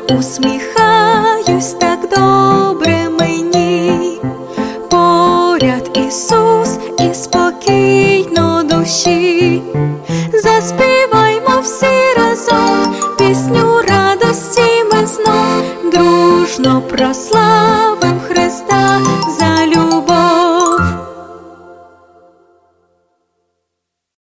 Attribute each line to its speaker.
Speaker 1: усміхаюсь, так добре мені. Поряд Ісус і спокійно душі. Заспіваймо всі разом пісню.